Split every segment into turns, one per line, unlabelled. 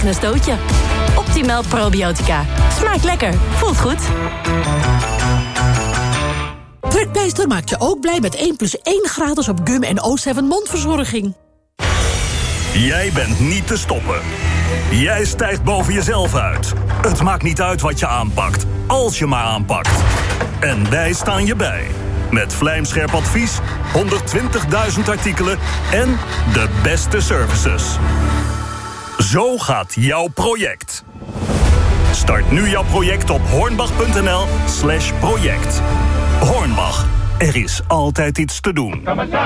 even een stootje. Optimal Probiotica. Smaakt lekker. Voelt goed.
Trekpleister maakt je ook blij met 1+1 gratis op gum en O7 mondverzorging.
Jij bent niet te stoppen. Jij stijgt boven jezelf uit. Het maakt niet uit wat je aanpakt, als je maar aanpakt. En wij staan je bij. Met vlijmscherp advies, 120.000 artikelen en de beste services. Zo gaat jouw project. Start nu jouw project op hornbach.nl/project. Hornbach, er is altijd iets te doen.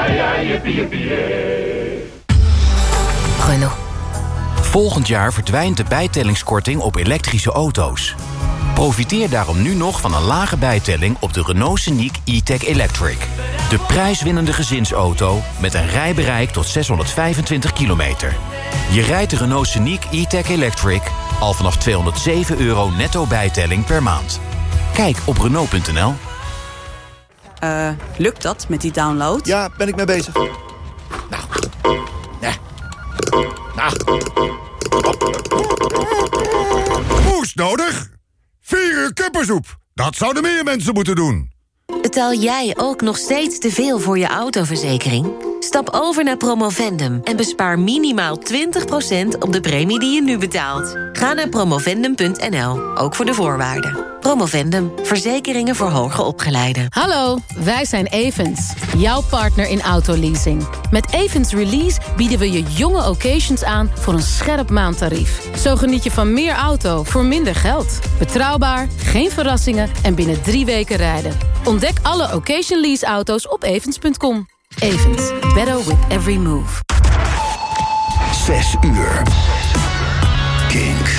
Renault. Volgend jaar verdwijnt de bijtellingskorting op elektrische auto's. Profiteer daarom nu nog van een lage bijtelling op de Renault Scenic E-Tech Electric. De prijswinnende gezinsauto met een rijbereik tot 625 kilometer. Je rijdt de Renault Scenic E-Tech Electric al vanaf €207 netto bijtelling per maand. Kijk op Renault.nl.
Lukt dat met die download?
Ja, ben ik mee bezig.
Moest nodig? 4 uur kuppensoep. Dat zouden meer mensen moeten doen.
Betaal jij ook nog steeds te veel voor je autoverzekering? Stap over naar Promovendum en bespaar minimaal 20% op de premie die je nu betaalt. Ga naar promovendum.nl, ook voor de voorwaarden. Promovendum, verzekeringen voor hoger opgeleiden.
Hallo, wij zijn Evans, jouw partner in autoleasing. Met Evans Release bieden we je jonge occasions aan voor een scherp maandtarief. Zo geniet je van meer auto voor minder geld. Betrouwbaar, geen verrassingen en binnen 3 weken rijden. Ontdek alle occasion lease auto's op evans.com. Evans, better with every move.
6 uur. Kink.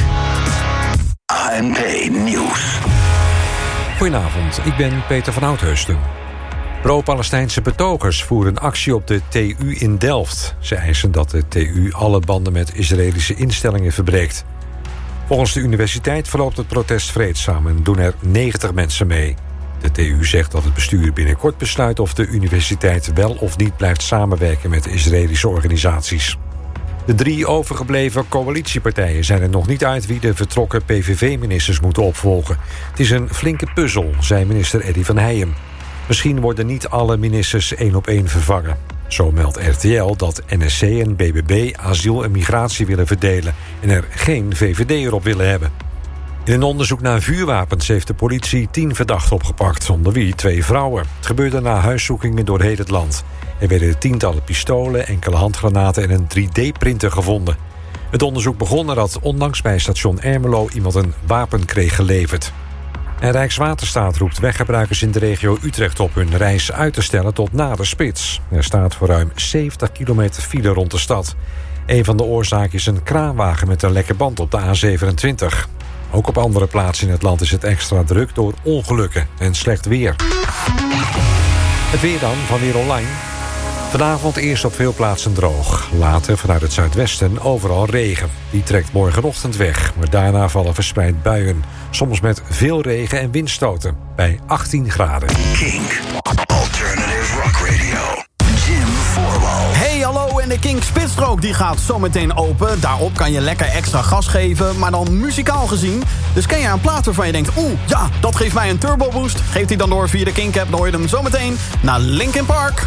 ANP Nieuws.
Goedenavond, ik ben Peter van Oudheusden. Pro-Palestijnse betogers voeren actie op de TU in Delft. Ze eisen dat de TU alle banden met Israëlische instellingen verbreekt. Volgens de universiteit verloopt het protest vreedzaam en doen er 90 mensen mee. De TU zegt dat het bestuur binnenkort besluit of de universiteit wel of niet blijft samenwerken met Israëlische organisaties. De 3 overgebleven coalitiepartijen zijn er nog niet uit wie de vertrokken PVV-ministers moeten opvolgen. Het is een flinke puzzel, zei minister Eddy van Heijem. Misschien worden niet alle ministers 1 op 1 vervangen. Zo meldt RTL dat NSC en BBB asiel en migratie willen verdelen en er geen VVD op willen hebben. In een onderzoek naar vuurwapens heeft de politie 10 verdachten opgepakt, onder wie 2 vrouwen. Het gebeurde na huiszoekingen door heel het land. Er werden tientallen pistolen, enkele handgranaten en een 3D-printer gevonden. Het onderzoek begon nadat onlangs bij station Ermelo iemand een wapen kreeg geleverd. En Rijkswaterstaat roept weggebruikers in de regio Utrecht op hun reis uit te stellen tot na de spits. Er staat voor ruim 70 kilometer file rond de stad. Een van de oorzaken is een kraanwagen met een lekke band op de A27. Ook op andere plaatsen in het land is het extra druk door ongelukken en slecht weer. Het weer dan van Weer Online. Vanavond eerst op veel plaatsen droog. Later vanuit het zuidwesten overal regen. Die trekt morgenochtend weg, maar daarna vallen verspreid buien. Soms met veel regen en windstoten. Bij 18 graden.
Kink. Alternative Rock Radio. Jim Voorwal.
Hey, hallo, en de Kink Spitstrook die gaat zometeen open. Daarop kan je lekker extra gas geven, maar dan muzikaal gezien. Dus ken je een plaat waarvan je denkt, ja, dat geeft mij een turbo boost. Geef die dan door via de Kink-app, dan hoor je hem zometeen naar Linkin Park.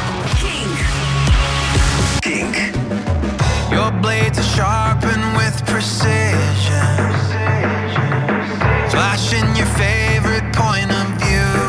Kink.
Your blades are sharpened with precision. Flashing your favorite point of view.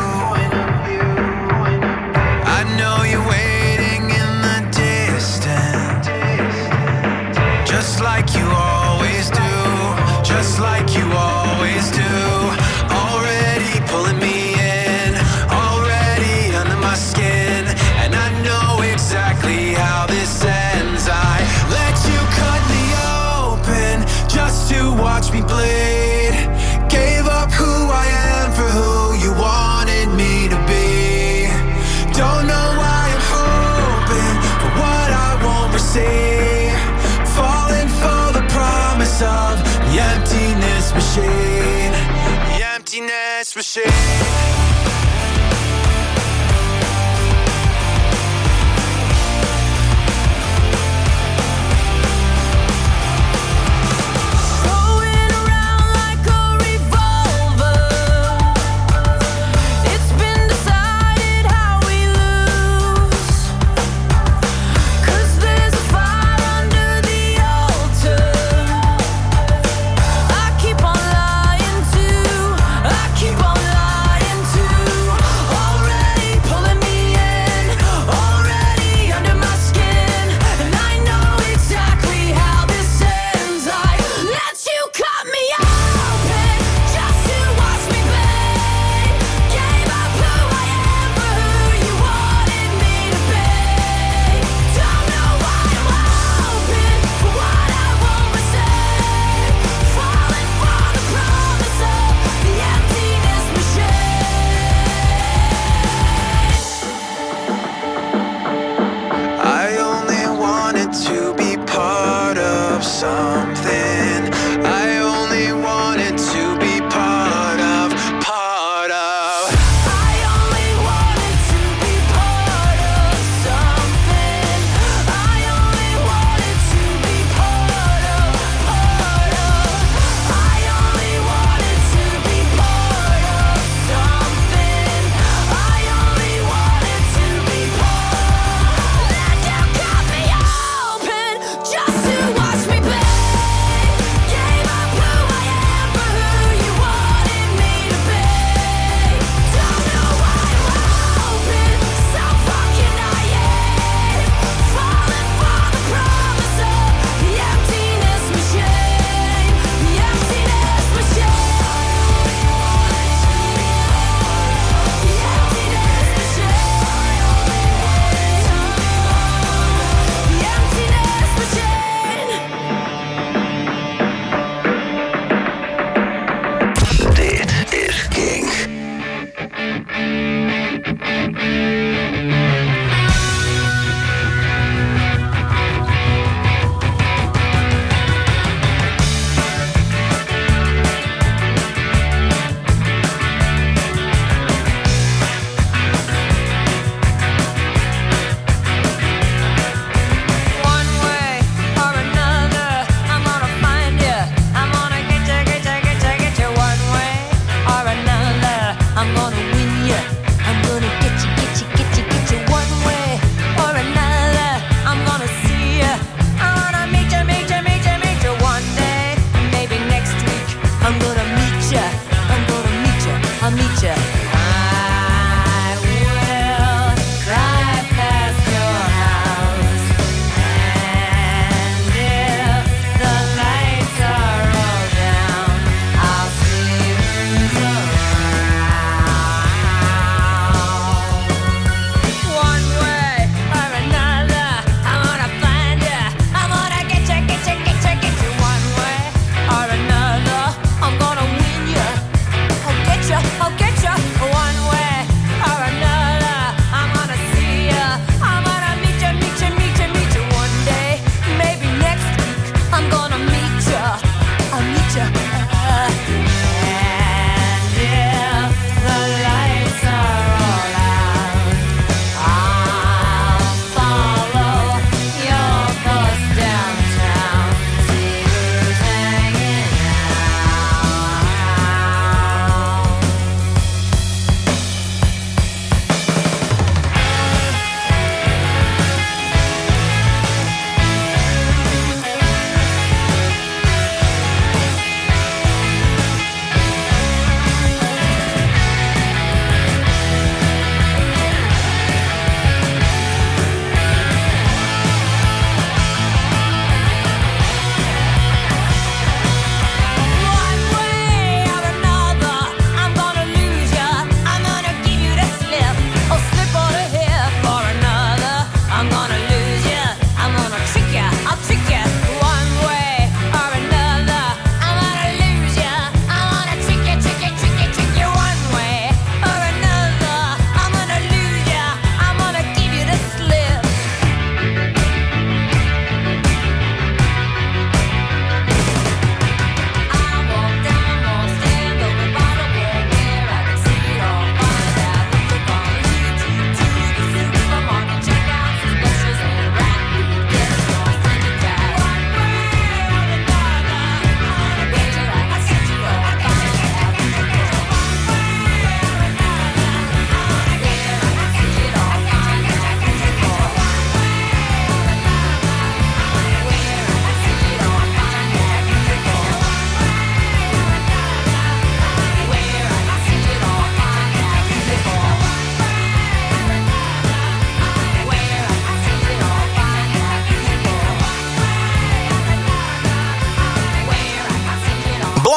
I know you're waiting in the distance. Just like you always do. Just like you always do. Already pulling me in. Already under my skin. And I know exactly how this ends. I let you cut me open just to watch me bleed. Gave up who I am for who you wanted me to be. Don't know why I'm hoping for what I won't receive. Falling for the promise of the emptiness machine. The emptiness machine.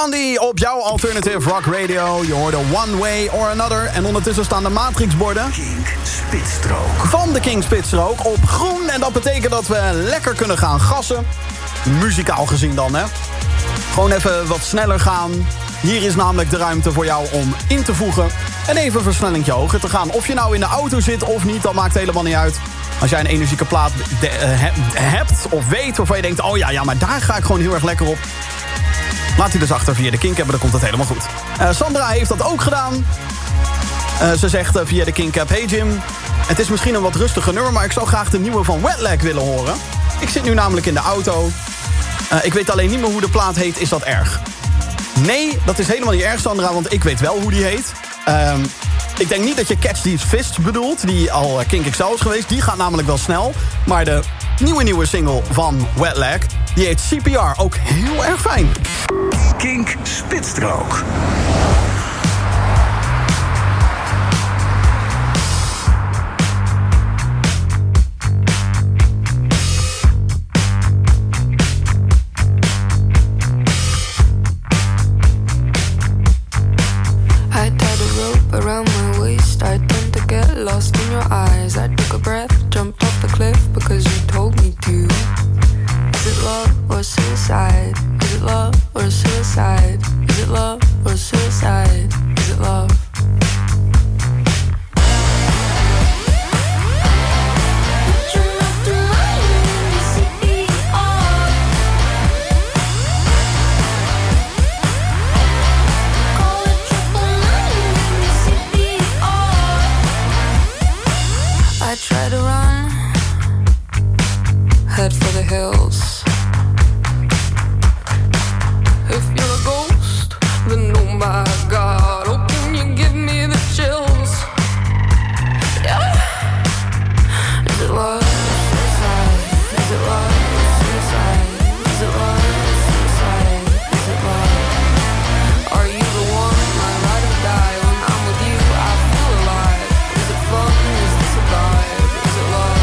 Blondie op jouw Alternative Rock Radio. Je hoorde One Way or Another. En ondertussen staan de matrixborden
Kink Spitstrook.
van de King Spitstrook op groen. En dat betekent dat we lekker kunnen gaan gassen. Muzikaal gezien dan, hè. Gewoon even wat sneller gaan. Hier is namelijk de ruimte voor jou om in te voegen. En even een versnellingje hoger te gaan. Of je nou in de auto zit of niet, dat maakt helemaal niet uit. Als jij een energieke plaat hebt of weet waarvan je denkt... oh ja, maar daar ga ik gewoon heel erg lekker op. Laat die dus achter via de Kink hebben, dan komt het helemaal goed. Sandra heeft dat ook gedaan. Ze zegt via de Kink app... Hey Jim, het is misschien een wat rustiger nummer... maar ik zou graag de nieuwe van Wet Leg willen horen. Ik zit nu namelijk in de auto. Ik weet alleen niet meer hoe de plaat heet. Is dat erg? Nee, dat is helemaal niet erg, Sandra, want ik weet wel hoe die heet. Ik denk niet dat je Catch These Fists bedoelt, die al Kink XL is geweest. Die gaat namelijk wel snel. Maar de nieuwe single van Wet Leg, die heet CPR. Ook heel erg fijn.
Kink Spitstrook.
Around my waist, I tend to get lost in your eyes. I took a breath, jumped off the cliff because you told me to. Is it love or suicide? Is it love or suicide? Is it love or suicide? Is it love? I try to run, head for the hills. If you're a ghost, then oh my God, oh can you give me the chills? Yeah. Is it love or suicide? Is it love or suicide? Is it love or suicide? Is it love? Are you the one, my ride or die? When I'm with you, I feel alive. Is it fun? Is this a vibe? Is it love?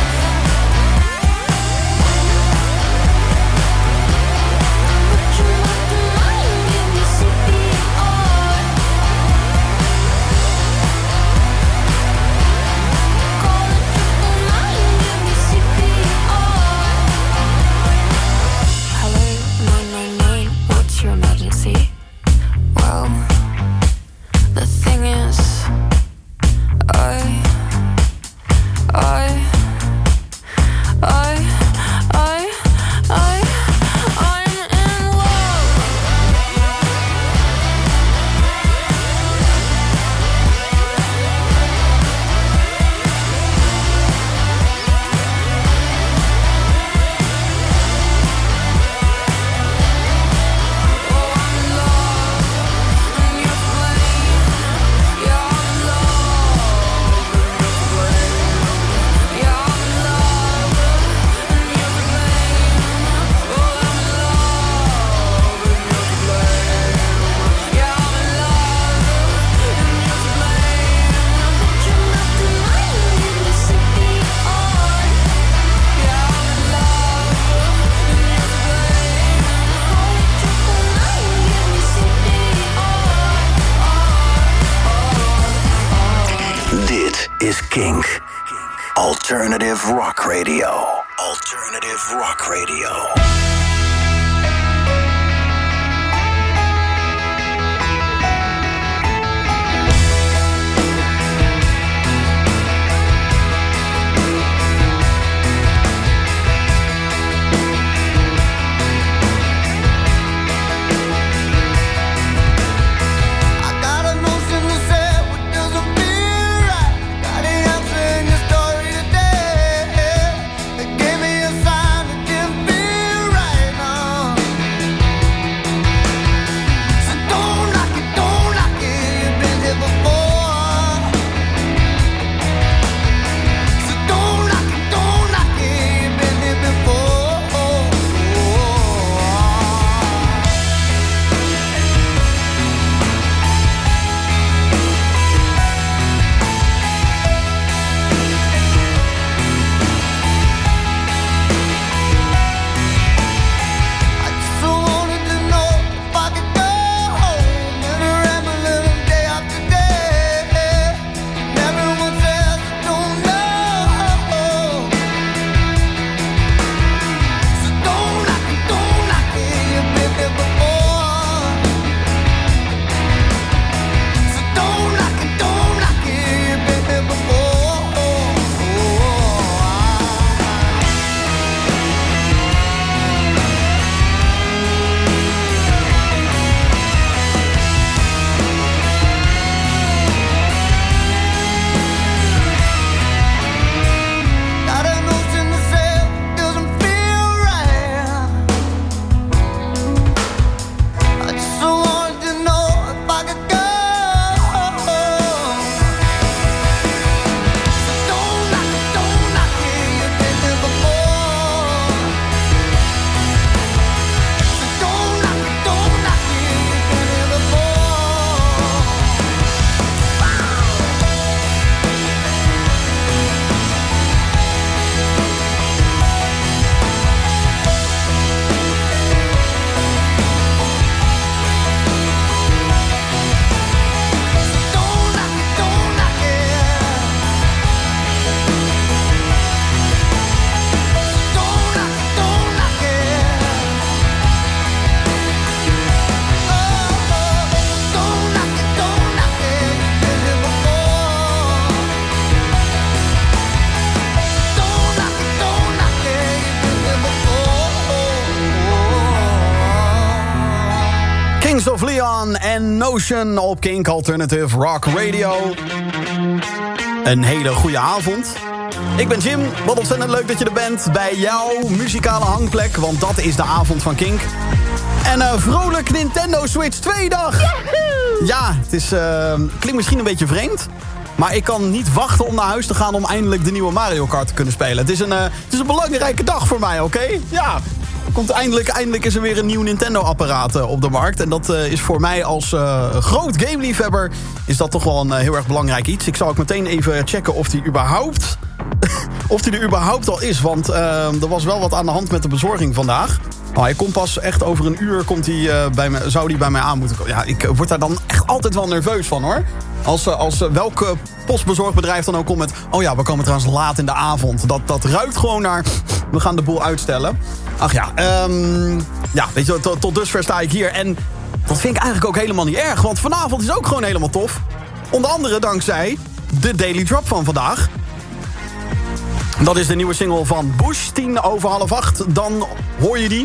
Kink. Alternative Rock Radio. Alternative Rock Radio.
Story today. It gave me a sign it didn't feel right.
Kings of Leon en Notion op Kink Alternative Rock Radio. Een hele goede avond. Ik ben Jim, wat ontzettend leuk dat je er bent bij jouw muzikale hangplek, want dat is de avond van Kink. En vrolijk Nintendo Switch 2-dag. Ja, het is, klinkt misschien een beetje vreemd, maar ik kan niet wachten om naar huis te gaan om eindelijk de nieuwe Mario Kart te kunnen spelen. Het is een belangrijke dag voor mij, oké? Ja. Komt eindelijk is er weer een nieuw Nintendo-apparaat op de markt. En dat is voor mij als groot gameliefhebber is dat toch wel een heel erg belangrijk iets. Ik zal ook meteen even checken of die er überhaupt al is. Want er was wel wat aan de hand met de bezorging vandaag. Hij komt pas echt over een uur zou die bij mij aan moeten komen. Ja, ik word daar dan echt altijd wel nerveus van, hoor. Als welke postbezorgbedrijf dan ook komt met... oh ja, we komen trouwens laat in de avond. Dat ruikt gewoon naar... we gaan de boel uitstellen. Ach ja, weet je, tot dusver sta ik hier. En dat vind ik eigenlijk ook helemaal niet erg. Want vanavond is ook gewoon helemaal tof. Onder andere dankzij de Daily Drop van vandaag. Dat is de nieuwe single van Bush, 7:50. Dan hoor je die.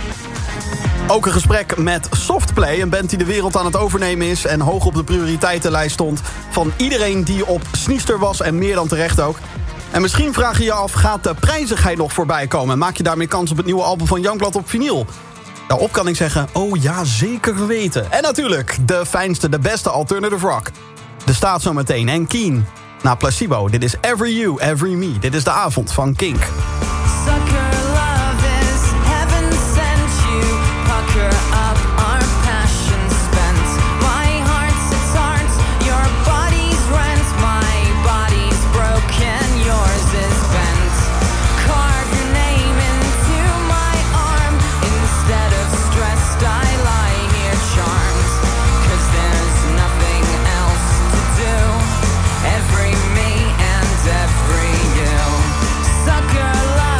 Ook een gesprek met Softplay, een band die de wereld aan het overnemen is... en hoog op de prioriteitenlijst stond van iedereen die op Sneester was... en meer dan terecht ook. En misschien vraag je je af, gaat de prijzigheid nog voorbij komen? En maak je daarmee kans op het nieuwe album van Youngblood op vinyl? Daarop kan ik zeggen, oh ja, zeker weten. En natuurlijk, de fijnste, de beste alternative rock. De staat zo meteen en Keen na Placebo. Dit is Every You, Every Me. Dit is de avond van Kink.
Every me and every you. Sucker love.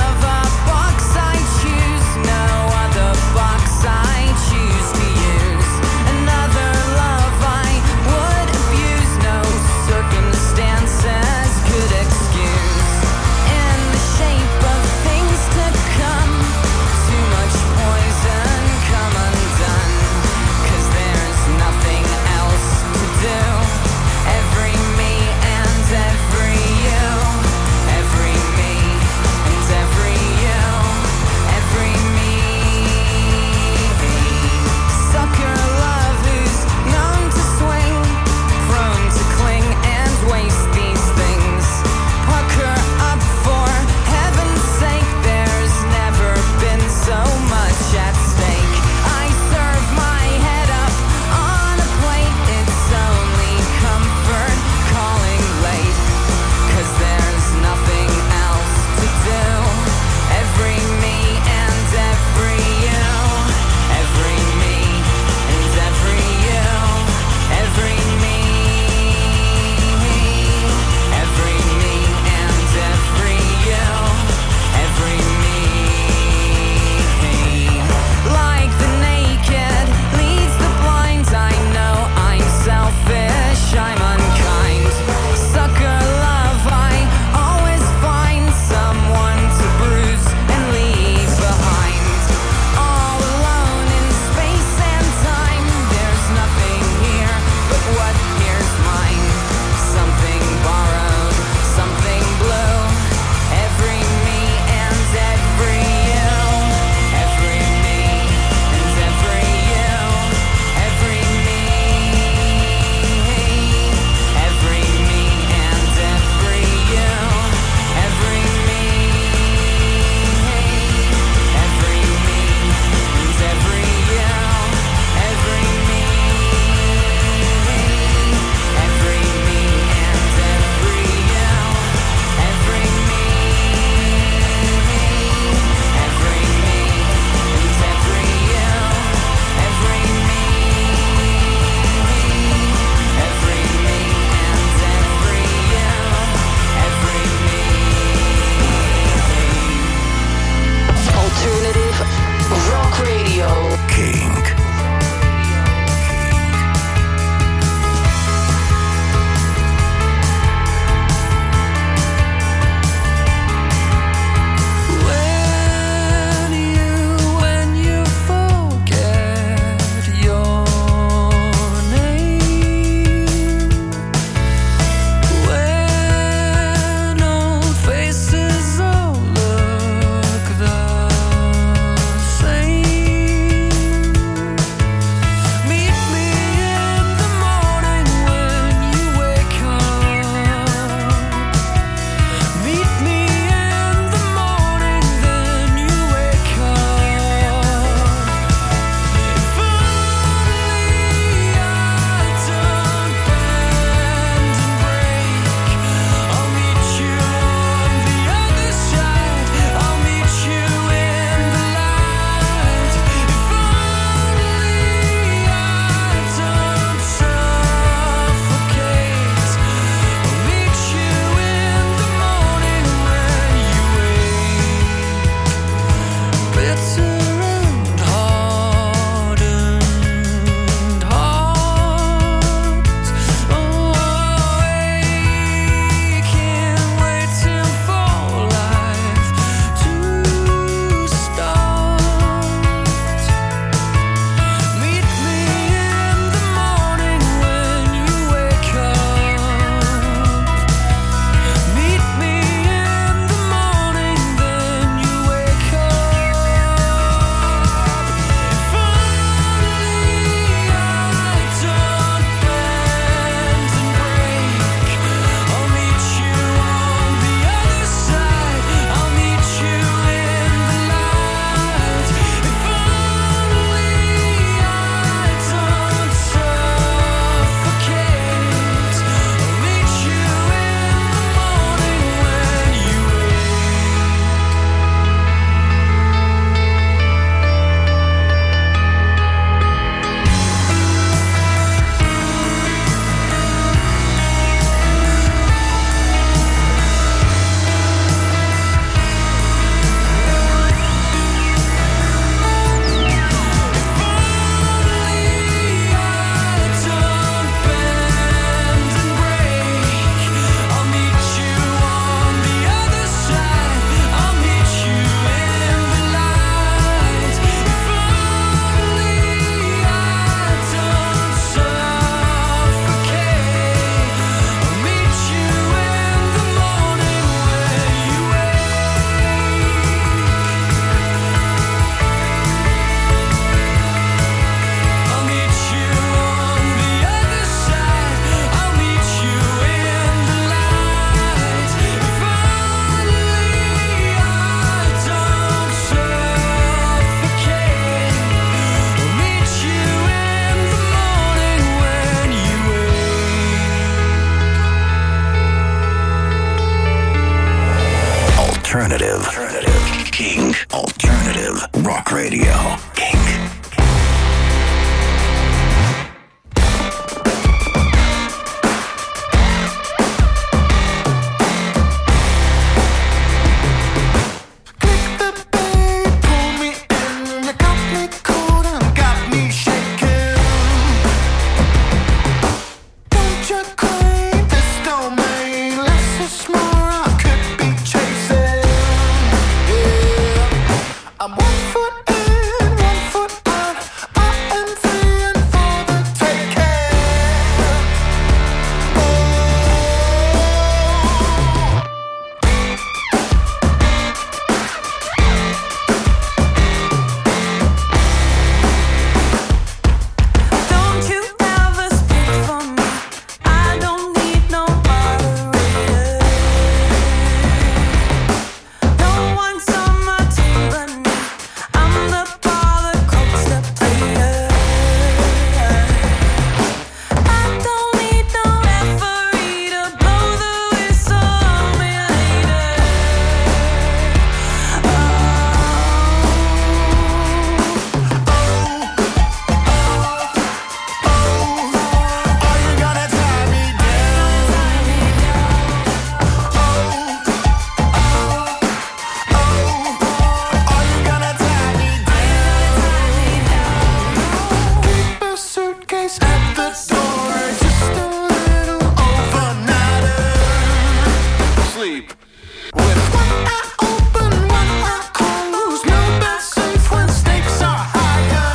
always at the door, just a little overnighter. Sleep with one eye open, one eye closed. No bed safe when stakes are higher.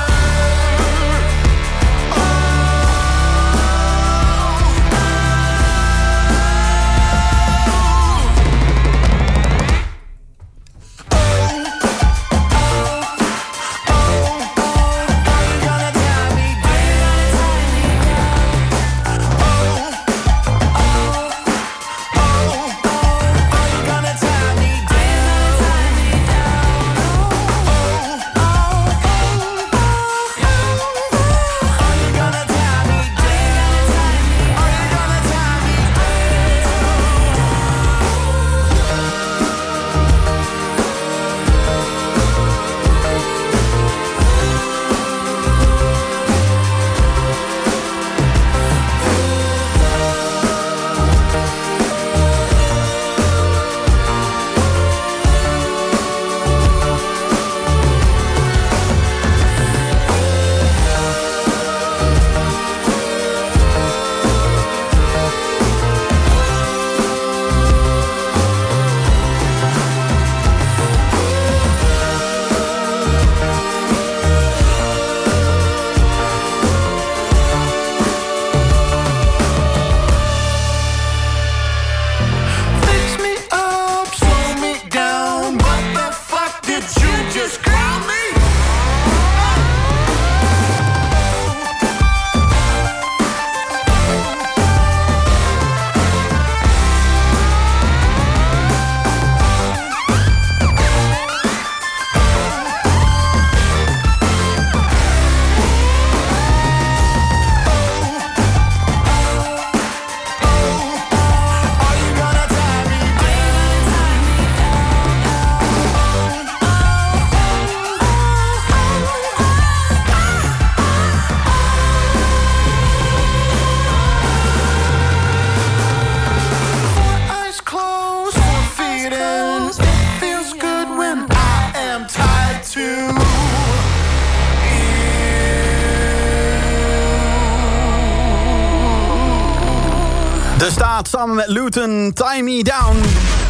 De Staat samen met Luton, Tie Me Down.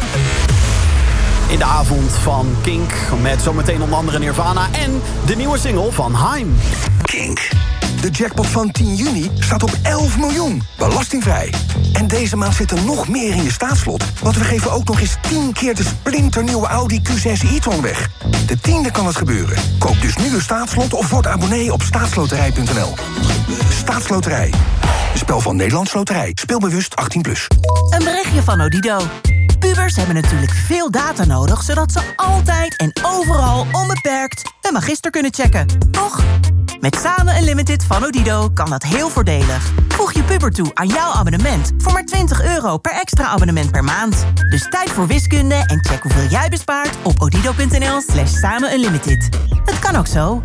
In de avond van Kink, met zometeen onder andere Nirvana en de nieuwe single van Haim.
Kink. De jackpot van 10 juni staat op 11 miljoen, belastingvrij. En deze maand zit er nog meer in je staatslot. Want we geven ook nog eens 10 keer de splinternieuwe Audi Q6 e-tron weg. De 10e kan het gebeuren. Koop dus nu een staatslot of word abonnee op staatsloterij.nl. Staatsloterij. Een spel van Nederlands Loterij. Speelbewust 18+.
Een berichtje van Odido. Pubers hebben natuurlijk veel data nodig, zodat ze altijd en overal onbeperkt hun magister kunnen checken. Toch? Met Samen Unlimited van Odido kan dat heel voordelig. Voeg je puber toe aan jouw abonnement voor maar €20 per extra abonnement per maand. Dus tijd voor wiskunde en check hoeveel jij bespaart op odido.nl/samenunlimited. Het kan ook zo.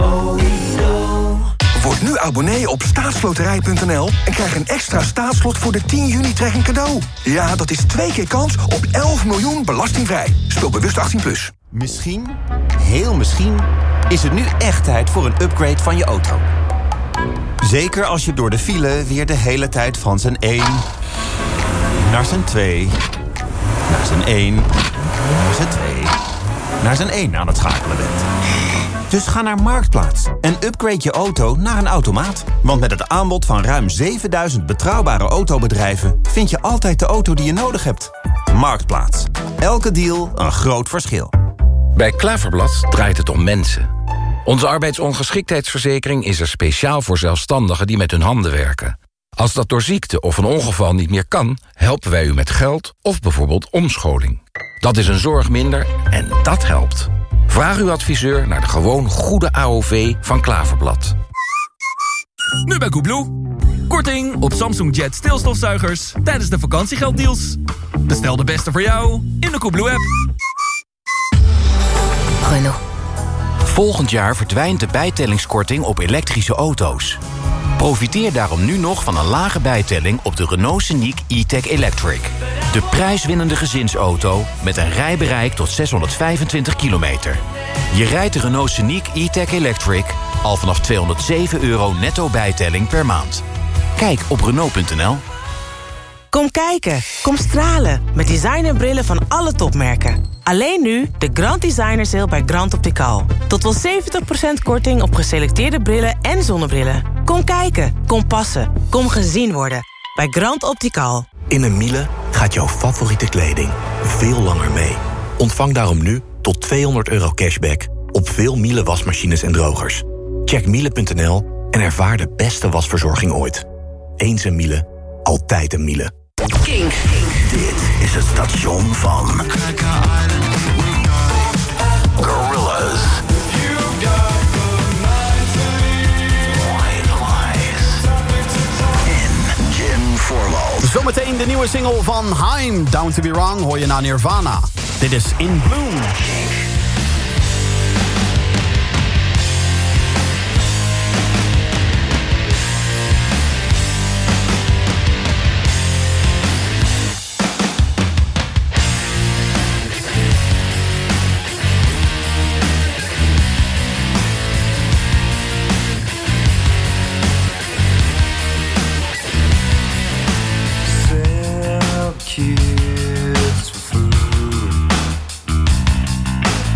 Word nu abonnee op staatsloterij.nl en krijg een extra staatslot voor de 10 juni trekking cadeau. Ja, dat is 2 keer kans op 11 miljoen belastingvrij. Speel bewust 18+.
Misschien, heel misschien, is het nu echt tijd voor een upgrade van je auto. Zeker als je door de file weer de hele tijd van zijn 1 naar zijn 2, naar zijn 1, naar zijn 2, naar zijn 1 aan het schakelen bent. Dus ga naar Marktplaats en upgrade je auto naar een automaat. Want met het aanbod van ruim 7000 betrouwbare autobedrijven vind je altijd de auto die je nodig hebt. Marktplaats. Elke deal een groot verschil.
Bij Klaverblad draait het om mensen. Onze arbeidsongeschiktheidsverzekering is er speciaal voor zelfstandigen die met hun handen werken. Als dat door ziekte of een ongeval niet meer kan, helpen wij u met geld of bijvoorbeeld omscholing. Dat is een zorg minder en dat helpt. Vraag uw adviseur naar de gewoon goede AOV van Klaverblad.
Nu bij Koebloe. Korting op Samsung Jet stilstofzuigers tijdens de vakantiegelddeals. Bestel de beste voor jou in de Koebloe-app.
Renault. Volgend jaar verdwijnt de bijtellingskorting op elektrische auto's. Profiteer daarom nu nog van een lage bijtelling op de Renault Scenic E-Tech Electric. De prijswinnende gezinsauto met een rijbereik tot 625 kilometer. Je rijdt de Renault Scenic E-Tech Electric Al vanaf €207 netto bijtelling per maand. Kijk op Renault.nl.
Kom kijken, kom stralen met designerbrillen van alle topmerken. Alleen nu de Grand Designer Sale bij Grand Optical. Tot wel 70% korting op geselecteerde brillen en zonnebrillen. Kom kijken, kom passen, kom gezien worden bij Grand Optical.
In een Miele gaat jouw favoriete kleding veel langer mee. Ontvang daarom nu tot €200 cashback op veel Miele wasmachines en drogers. Check miele.nl en ervaar de beste wasverzorging ooit. Eens een Miele, altijd een Miele.
Kink. Dit is het station van Gorillaz. En Jim Formal.
Zometeen de nieuwe single van Haim, Down to Be Wrong, hoor je naar Nirvana. Dit is In Bloom.
Kids for food.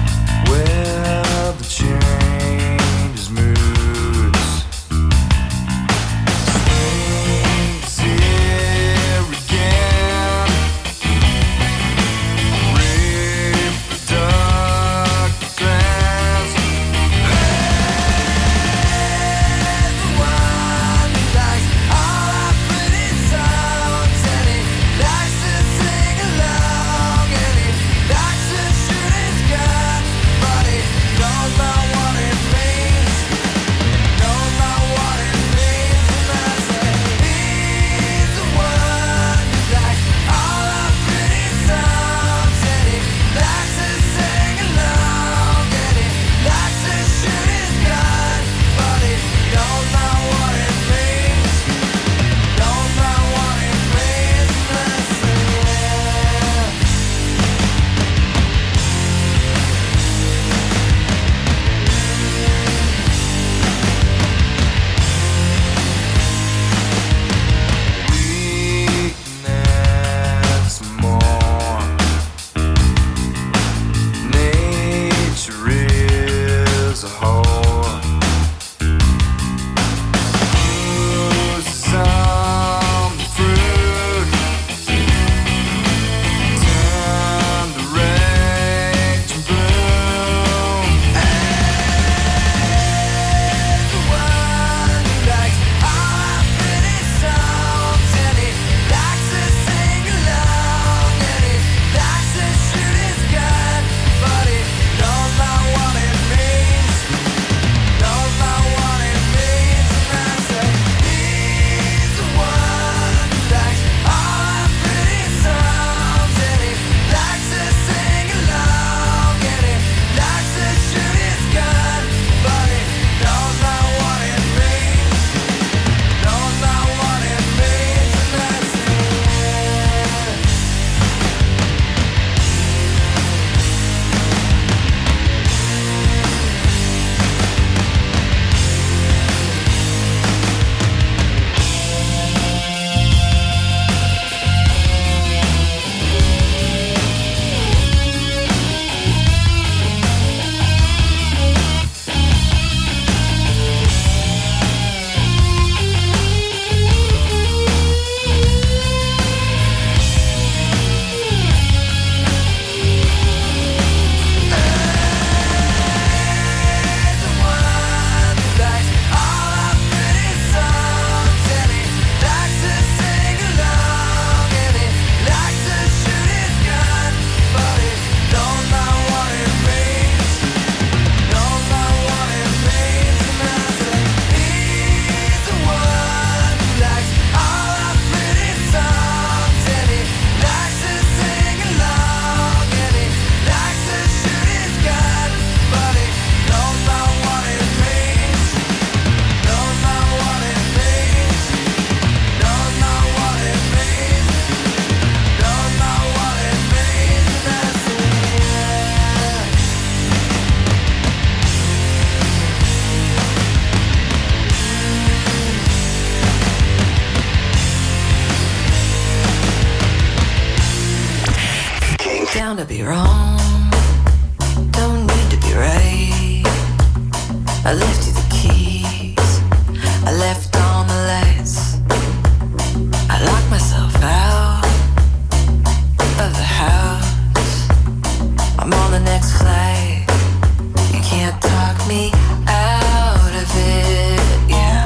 Down to be wrong, don't need to be right. I left you the keys, I left on the lights. I locked myself out of the house. I'm on the next flight. You can't talk me out of it, yeah.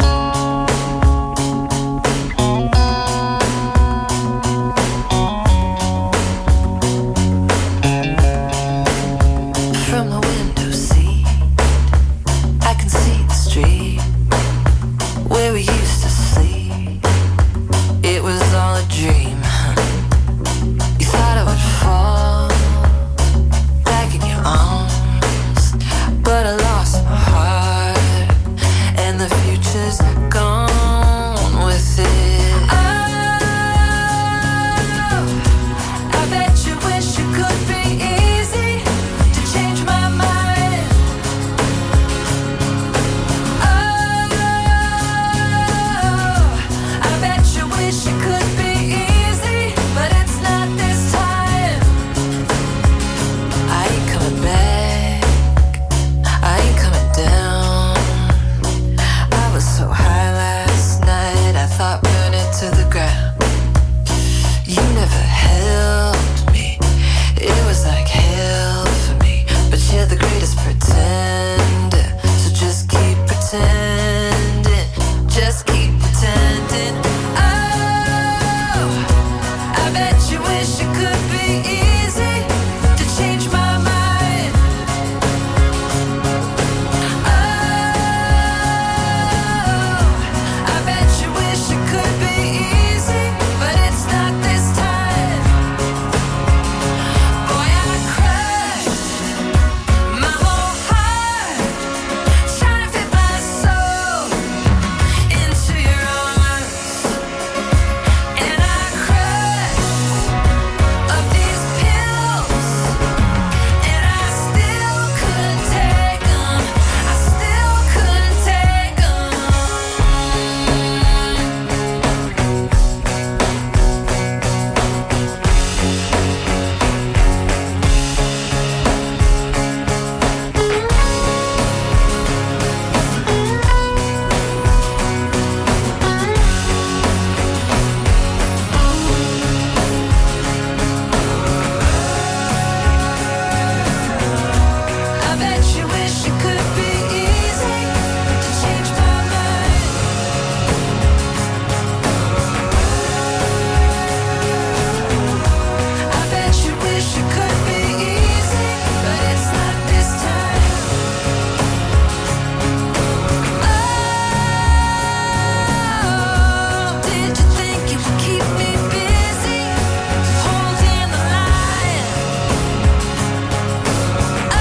From the window seat, I can see the street where we used to sleep. It was all a dream. You thought I would fall back in your arms, but I lost my heart, and the future's gone with it. Oh, I bet you wish it could be easy to change my mind. Oh, I bet you wish it could be easy, but it's not this time. I ain't coming back, I ain't coming down. I was so high last night, I thought burning to the ground. You never helped me, it was like hell for me. But you're the greatest pretender, so just keep pretending, just keep pretending. Oh, I bet you wish it could be easy to change my mind. Oh, I bet you wish it could be easy, but it's not this time. Boy, I crushed my whole heart, trying to fit my soul into your arms, and I crushed up these pills, and I still couldn't take them. I still couldn't take them. I bet you wish it could be easy to change my mind. I bet you wish it could be easy, but it's not this time. Oh, did you think you would keep me busy holding the line? Oh,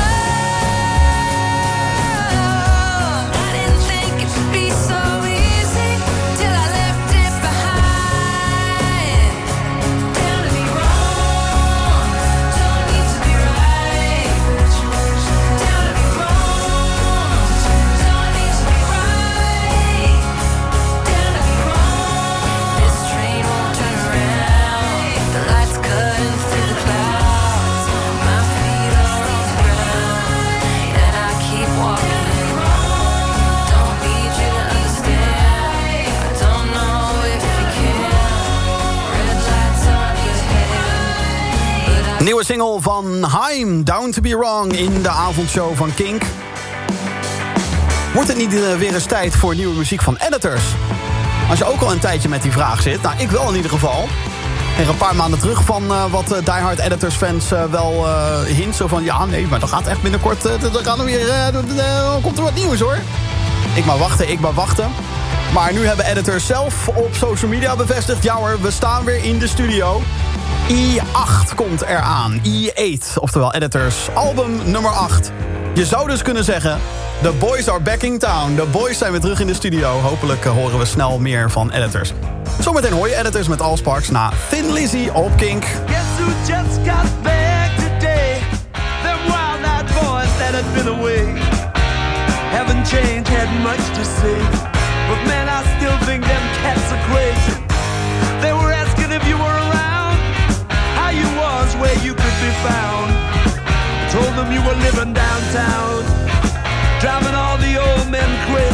I didn't think it would be so easy till I left it behind. Down to be wrong, don't need to be right. Down to be wrong, don't need to be right. Down to be wrong, this train won't turn around. The lights cutting through the clouds, my feet are on the ground, and I keep walking. Don't need you to understand, I don't know if you can. Red lights on your head, but I
Nieuwe single van Haim, Down to be Wrong, in de avondshow van Kink. Wordt het niet weer eens tijd voor nieuwe muziek van Editors? Als je ook al een tijdje met die vraag zit, nou ik wel in ieder geval. Tegen een paar maanden terug van wat Die Hard Editors fans wel hint. Zo van, ja nee, maar dat gaat echt binnenkort, dan gaan we weer, komt er wat nieuws hoor. Ik maar wachten. Maar nu hebben Editors zelf op social media bevestigd, ja hoor, we staan weer in de studio. I8 komt eraan. I8, oftewel Editors, album nummer 8. Je zou dus kunnen zeggen, the boys are back in town. De boys zijn weer terug in de studio. Hopelijk horen we snel meer van Editors. Zometeen hoor je Editors met Allsparks na Thin Lizzy op Kink.
Guess who just got back today? Them wild-eyed boys that had been away. Haven't changed, had much to say. But man, I still think them cats are crazy. They were asking if you were around, how you was, where you could be found.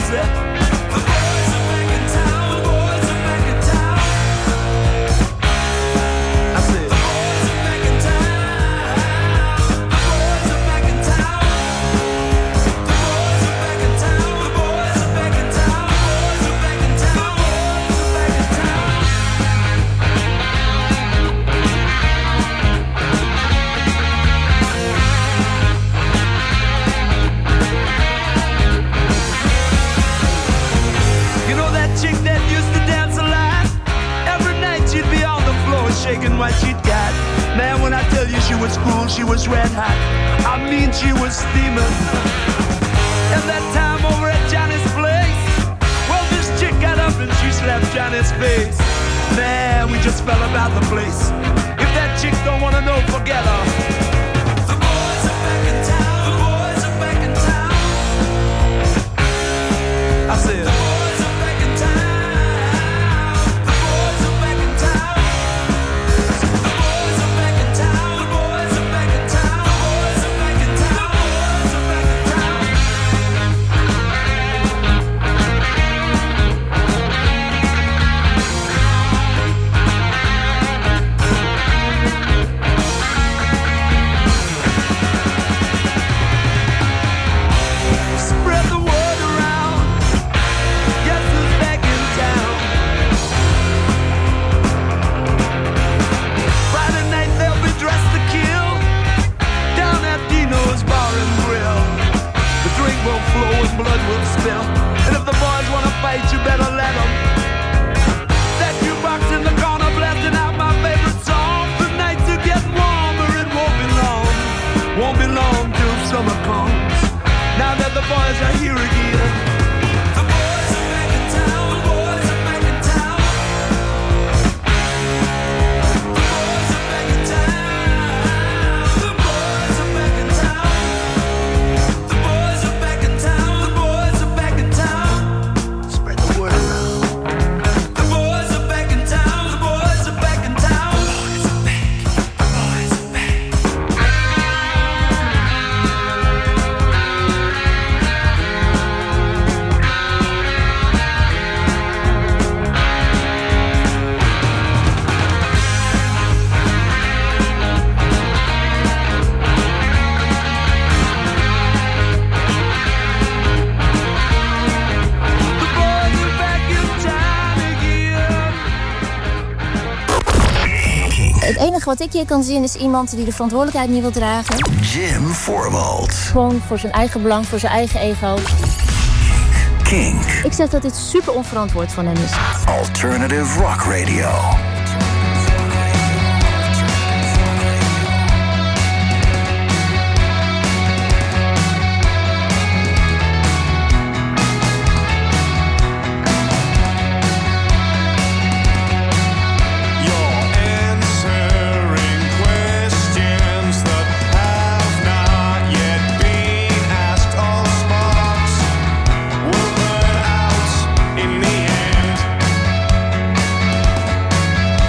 said, the boys are back in town, the boys are back in town. I said, the boys are back in town, the boys are back in town. The boys are back in town, the boys are back in town, the boys are back in town, the boys are back in town. You know that chick that used to dance a lot? Every night she'd be on the floor shaking what she'd got. Man, when I tell you she was cool, she was red hot. I mean, she was steaming. And that time over at Johnny's place, well, this chick got up and she slapped Johnny's face. Man, we just fell about the place. If that chick don't wanna know, forget her. The boys are back in town, the boys are back in town. I said, the boys are back in town, the boys are back in town. The boys are back in town, the boys are back in town, the boys are back in town, the boys are back in town. Spread the word around. Guess who's back in town? Friday night they'll be dressed to kill down at Dino's Bar and Grill. The drink will flow and blood will spill. And if the boys wanna fight, you better let them. That jukebox in the corner blasting out my favorite song. The nights are getting warmer, it won't be long. Won't be long till summer comes. Now that the boys are here again. The boys are back in town, the boys are back in town. The boys are back in town, the boys are back in town. The boys are back in town, the boys are back in town. Spread the word around. The boys are back in town, the boys are back in town. The boys are back, the boys are back. The boys are back in town again.
Het enige wat ik hier kan zien is iemand die de verantwoordelijkheid niet wil dragen.
Jim Voorwald.
Gewoon voor zijn eigen belang, voor zijn eigen ego.
Kink.
Ik zeg dat dit super onverantwoord van hem is.
Alternative Rock Radio.
Answering questions that have not yet been asked. All sparks will burn out in the end.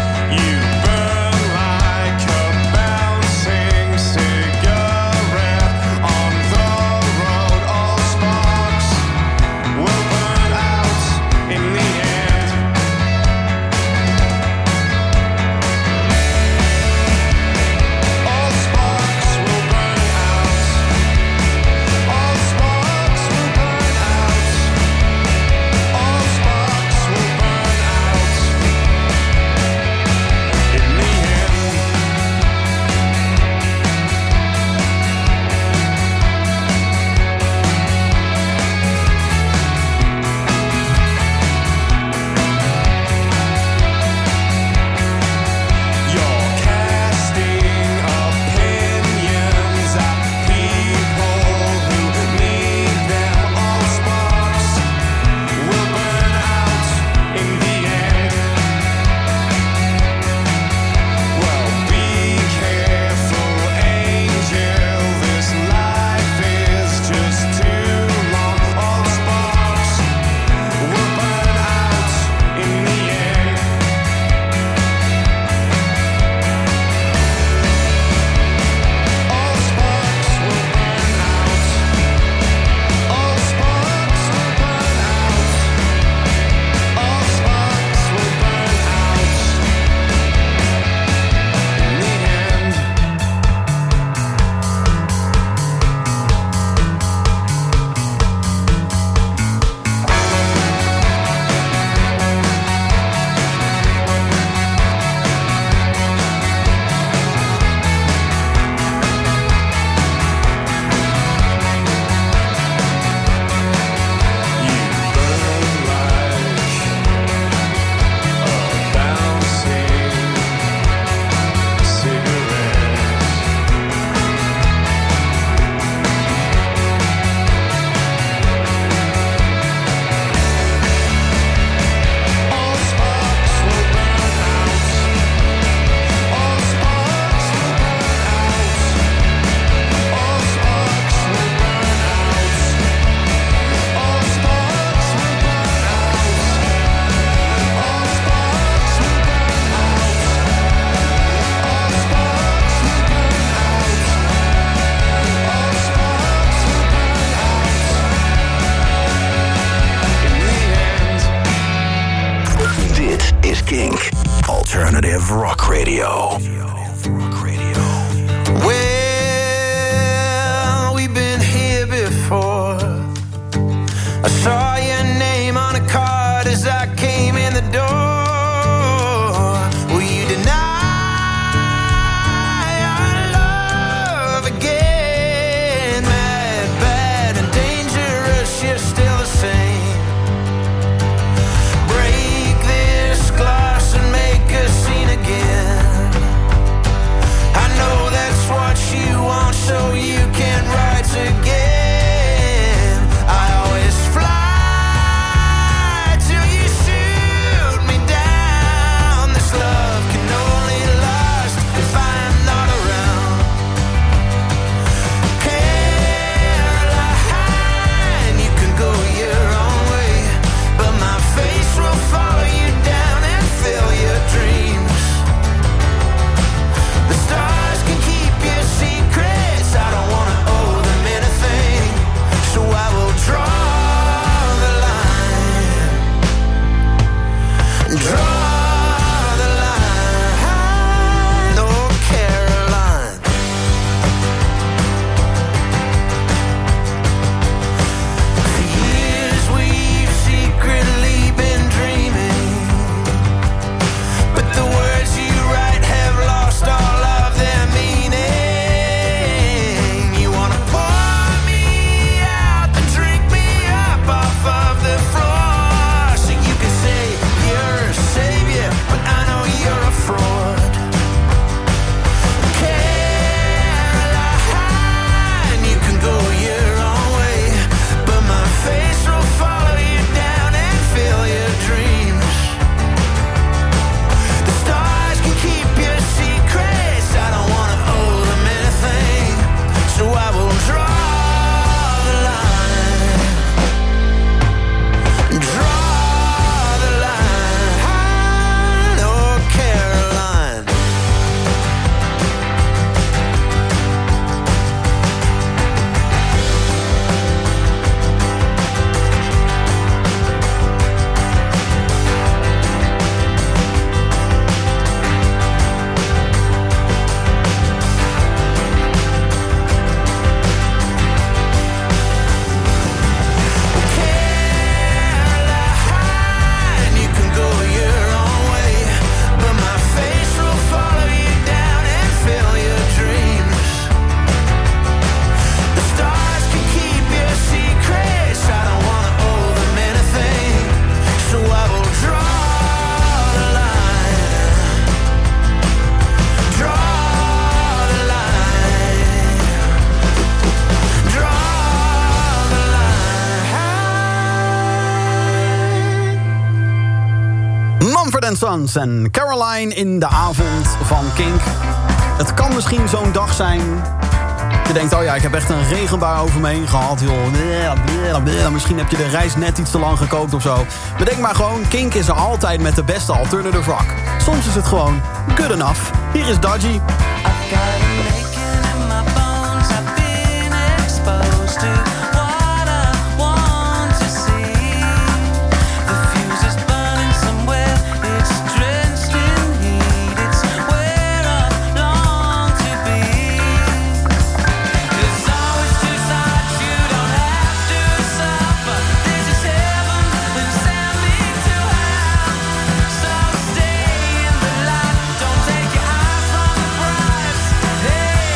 Kink. Alternative Rock Radio.
Well, we've been here before. I saw your name on a card as I came in the door. Will you deny our love again? Mad, bad, and dangerous, you're still the same. Break this glass and make a scene again. I know that's what you want, so you can write again. I always fly till you shoot me down. This love can only last if I'm not around. Caroline, you can go your own way, but my face will follow you down and fill your dreams. The stars can keep your secrets. I don't wanna owe them anything, so I will draw the line. Draw the line, oh Caroline. For years we've secretly been dreaming, but the words you write have lost all of their meaning. You wanna pour me out and drink me up off of the floor, so you can say you're a savior, but I know you're a fraud. Caroline, you can go your own way, but my face will follow you down and fill your dreams. The stars can keep your secrets. I don't wanna owe them anything, so I will draw the line. Draw the line, oh Caroline. Caroline, you can go your own way, but my face will follow you down and fill your dreams. The stars can keep your secrets. I don't wanna owe them anything, so I will draw the line. Draw the line. Draw the line.
Mumford & Sons en Caroline in de avond van Kink. Het kan misschien zo'n dag zijn. Je denkt, oh ja, ik heb echt een regenbui over me heen gehad, joh. Misschien heb je de reis net iets te lang gekookt of zo. Bedenk maar gewoon, Kink is er altijd met de beste alternative rock. Soms is het gewoon good enough. Hier is Dodgy.
Exposed to what I want to see. The fuse is burning somewhere. It's drenched in heat. It's where I long to be. There's always two sides. You don't have to suffer. This is heaven. Then send me to hell. So stay in the light. Don't take your eyes from the prize. Hey.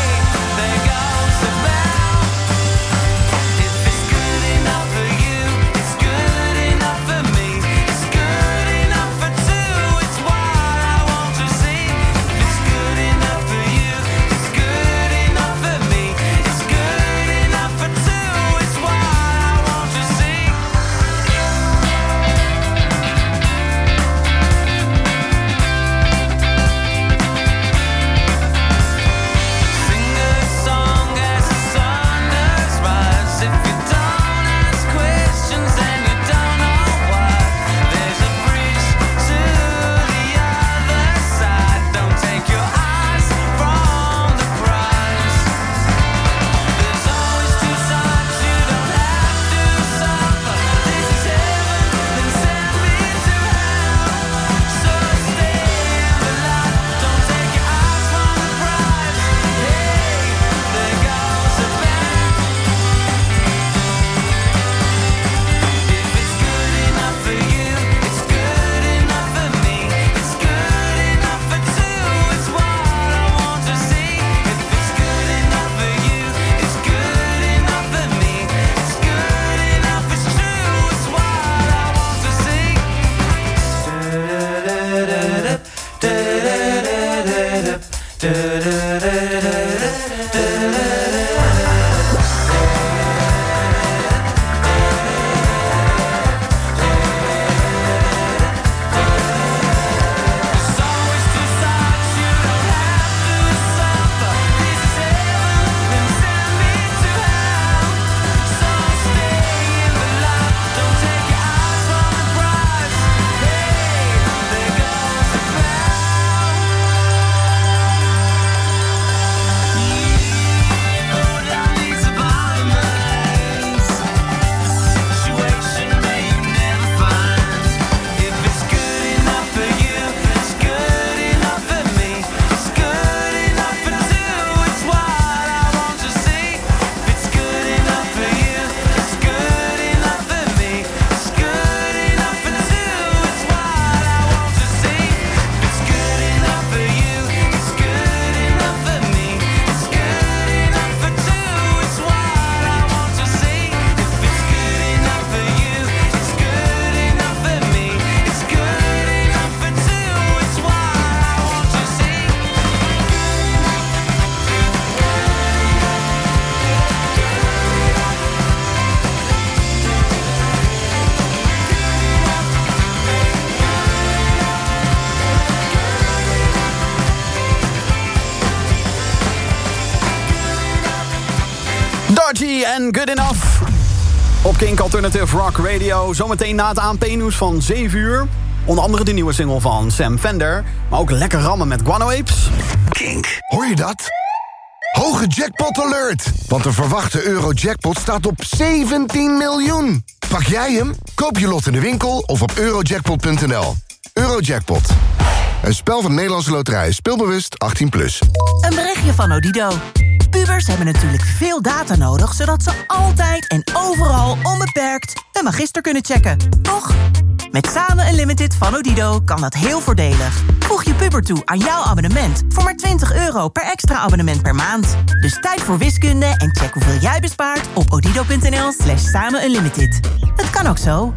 Raji en Good Enough. Op Kink Alternative Rock Radio. Zometeen na het ANP-nieuws van 7 uur. Onder andere de nieuwe single van Sam Fender. Maar ook lekker rammen met Guano Apes.
Kink, hoor je dat? Hoge jackpot alert! Want de verwachte Eurojackpot staat op 17 miljoen. Pak jij hem? Koop je lot in de winkel of op eurojackpot.nl. Eurojackpot. Een spel van de Nederlandse Loterij. Speelbewust 18+.
Een berichtje van Odido. Pubers hebben natuurlijk veel data nodig, zodat ze altijd en overal onbeperkt hun magister kunnen checken. Toch? Met Samen Unlimited van Odido kan dat heel voordelig. Voeg je puber toe aan jouw abonnement voor maar €20 per extra abonnement per maand. Dus tijd voor wiskunde en check hoeveel jij bespaart op odido.nl/samenunlimited. Het kan ook zo.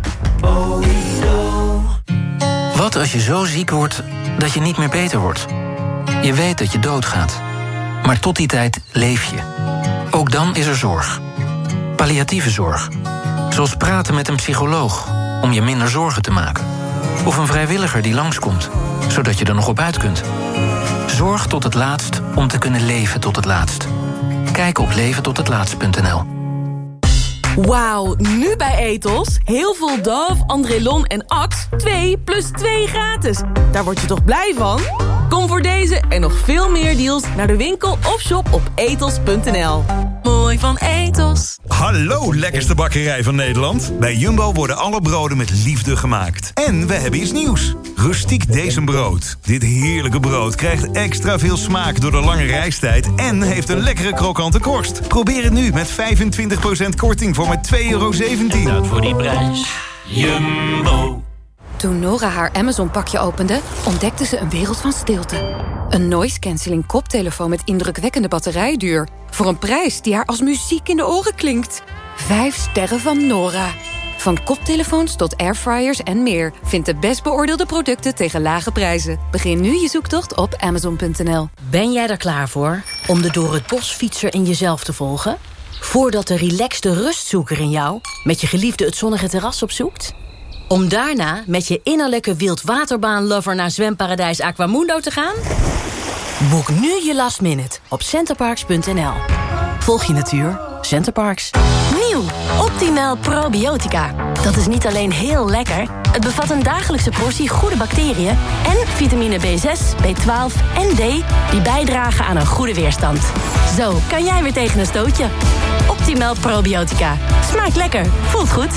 Wat als je zo ziek wordt dat je niet meer beter wordt? Je weet dat je doodgaat. Maar tot die tijd leef je. Ook dan is er zorg. Palliatieve zorg. Zoals praten met een psycholoog om je minder zorgen te maken. Of een vrijwilliger die langskomt, zodat je er nog op uit kunt. Zorg tot het laatst om te kunnen leven tot het laatst. Kijk op leventothetlaatst.nl.
Wauw, nu bij Ethos. Heel veel Dove, Andrelon en Axe 2 + 2 gratis. Daar word je toch blij van? Kom voor deze en nog veel meer deals naar de winkel of shop op ethos.nl. Mooi van Ethos.
Hallo, lekkerste bakkerij van Nederland. Bij Jumbo worden alle broden met liefde gemaakt. En we hebben iets nieuws. Rustiek Decembrood. Dit heerlijke brood krijgt extra veel smaak door de lange reistijd en heeft een lekkere krokante korst. Probeer het nu met 25% korting voor maar €2,17.
Dat voor die prijs. Jumbo.
Toen Nora haar Amazon-pakje opende, ontdekte ze een wereld van stilte. Een noise-canceling koptelefoon met indrukwekkende batterijduur. Voor een prijs die haar als muziek in de oren klinkt. 5 sterren van Nora. Van koptelefoons tot airfryers en meer. Vind de best beoordeelde producten tegen lage prijzen. Begin nu je zoektocht op Amazon.nl.
Ben jij er klaar voor om de door het bos fietser in jezelf te volgen? Voordat de relaxte rustzoeker in jou met je geliefde het zonnige terras opzoekt? Om daarna met je innerlijke wildwaterbaan-lover naar zwemparadijs Aquamundo te gaan? Boek nu je last minute op centerparks.nl. Volg je natuur, Centerparks.
Nieuw, Optimal Probiotica. Dat is niet alleen heel lekker, het bevat een dagelijkse portie goede bacteriën en vitamine B6, B12 en D die bijdragen aan een goede weerstand. Zo kan jij weer tegen een stootje. Optimal Probiotica. Smaakt lekker, voelt goed.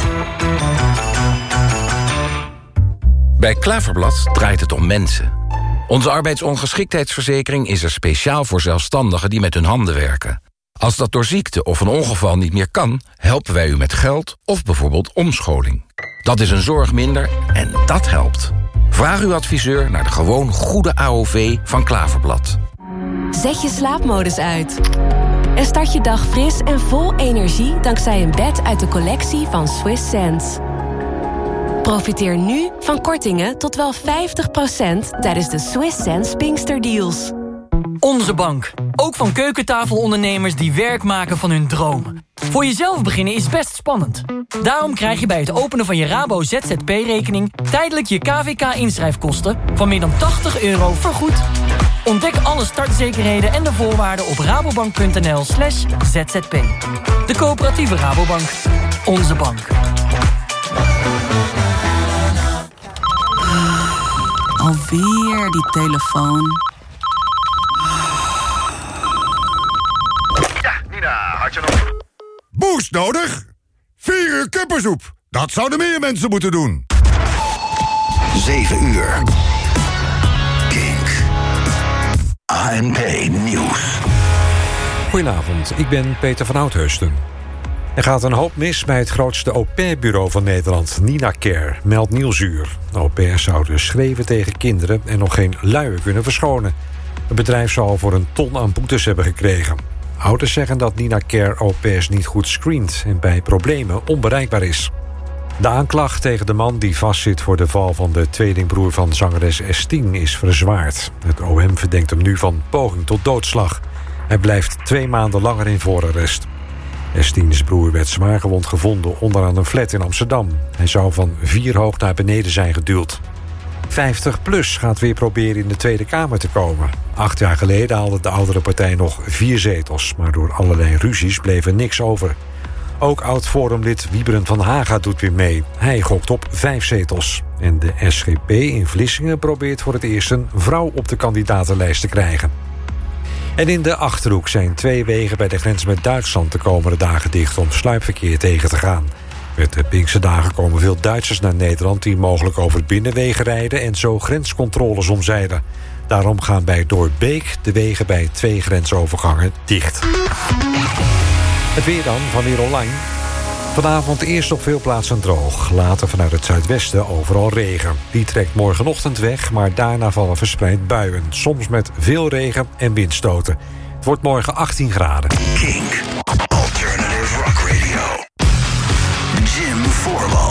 Bij Klaverblad draait het om mensen. Onze arbeidsongeschiktheidsverzekering is er speciaal voor zelfstandigen die met hun handen werken. Als dat door ziekte of een ongeval niet meer kan, helpen wij u met geld of bijvoorbeeld omscholing. Dat is een zorg minder en dat helpt. Vraag uw adviseur naar de gewoon goede AOV van Klaverblad.
Zet je slaapmodus uit. En start je dag fris en vol energie dankzij een bed uit de collectie van Swiss Sense. Profiteer nu van kortingen tot wel 50% tijdens de Swiss Sense Pinkster Deals.
Onze bank. Ook van keukentafelondernemers die werk maken van hun dromen. Voor jezelf beginnen is best spannend. Daarom krijg je bij het openen van je Rabo ZZP-rekening... tijdelijk je KVK-inschrijfkosten van meer dan €80 vergoed. Ontdek alle startzekerheden en de voorwaarden op rabobank.nl/zzp. De coöperatieve Rabobank. Onze bank.
Alweer die telefoon.
Ja, Nina, had je nog... Boost nodig? 4 uur kippensoep. Dat zouden meer mensen moeten doen.
7 uur. Kink. ANP Nieuws.
Goedenavond, ik ben Peter van Oudheusden. Er gaat een hoop mis bij het grootste au-pair-bureau van Nederland, Nina Care, meldt Nieuwsuur. Au-pairs zouden schreeuwen tegen kinderen en nog geen luien kunnen verschonen. Het bedrijf zou al voor een ton aan boetes hebben gekregen. Ouders zeggen dat Nina Care au-pairs niet goed screent en bij problemen onbereikbaar is. De aanklacht tegen de man die vastzit voor de val van de tweelingbroer van zangeres S10 is verzwaard. Het OM verdenkt hem nu van poging tot doodslag. Hij blijft 2 maanden langer in voorarrest. S10's broer werd zwaargewond gevonden onderaan een flat in Amsterdam. Hij zou van 4 hoog naar beneden zijn geduwd. 50PLUS gaat weer proberen in de Tweede Kamer te komen. 8 jaar geleden haalde de oudere partij nog 4 zetels... maar door allerlei ruzies bleef er niks over. Ook oud-forumlid Wieberen van Haga doet weer mee. Hij gokt op 5 zetels. En de SGP in Vlissingen probeert voor het eerst een vrouw op de kandidatenlijst te krijgen. En in de Achterhoek zijn 2 wegen bij de grens met Duitsland de komende dagen dicht om sluipverkeer tegen te gaan. Met de Pinksterdagen komen veel Duitsers naar Nederland die mogelijk over het binnenwegen rijden en zo grenscontroles omzeilen. Daarom gaan bij Dordbeek de wegen bij 2 grensovergangen dicht. Het weer dan van Weer Online. Vanavond eerst op veel plaatsen droog. Later vanuit het zuidwesten overal regen. Die trekt morgenochtend weg, maar daarna vallen verspreid buien. Soms met veel regen en windstoten. Het wordt morgen 18 graden.
Kink. Alternative Rock Radio. Jim Formal.